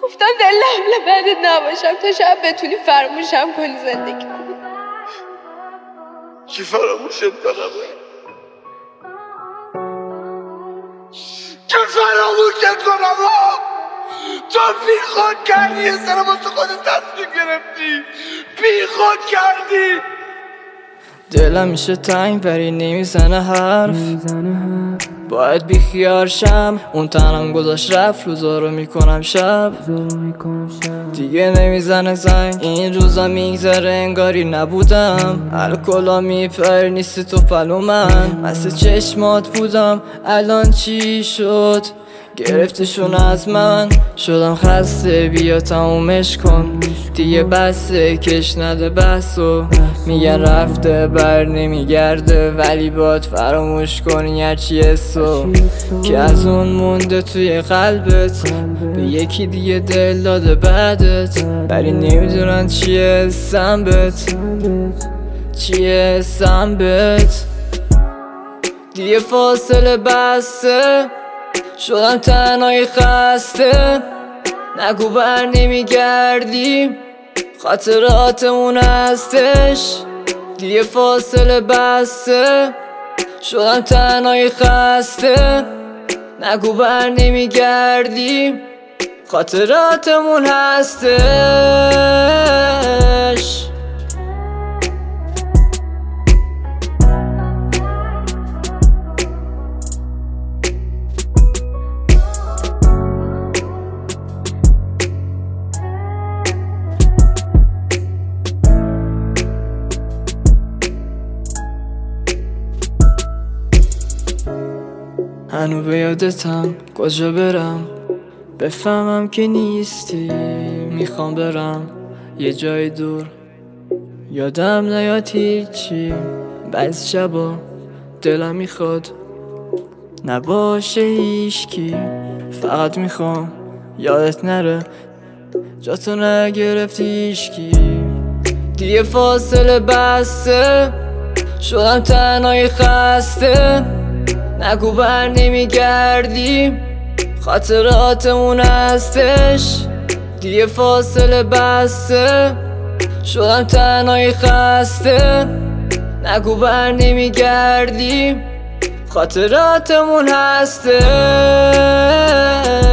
گفتم دلم بعدت نباشم تا شب بتونی فراموشم کنی زندگی کنی. کی فراموشت کنم؟ کی فراموشت کنم؟ تو بی خود کردی یه سر واسه خودت تصمیم گرفتی، بی خود کردی. دلم میشه تنگ ولی نمیزنه حرف، باید بیخیال شم. اون تنم گذاشت رفت، روزا رو میکنم شب، دیگه نمیزنه زنگ. این روزا میگذره انگاری نبودم، الکلا میپر نیستی تو پلو من. مثل چشمات بودم الان چی شد؟ گرفتشون از من، شدم خسته بیا تمومش کن دیگه بسه. کش نده بحثو، میگن رفته بر نمیگرده، ولی باید فراموش کنی هرچی حسو که از اون مونده توی قلبت. به یکی دیگه دل داده بعدت، ولی نمیدونن چیه حسم بهت، چیه حسم بهت. دیگه فاصله بسته، شدم تنهایی خسته. نگو بر نمیگردی، خاطراتمون هستش. دیگه فاصله بسته، شدم تنهایی خسته. نگو بر نمیگردی، خاطراتمون هستش. هنو به یادتم کجا برم، بفهمم که نیستی. میخوام برم یه جای دور، یادم نیاد هیچی. بعضی شبا دلم میخواد نباشه هیچکی، فقط میخوام یادت نره جاتو نگرفتی هیچکی. دیگه فاصله بسته، شدم تنهایی خسته. نگو بر نمیگردی، خاطراتمون هستش. دیگه فاصله بسته، شدم تنهایی خسته. نگو بر نمیگردی، خاطراتمون هستش.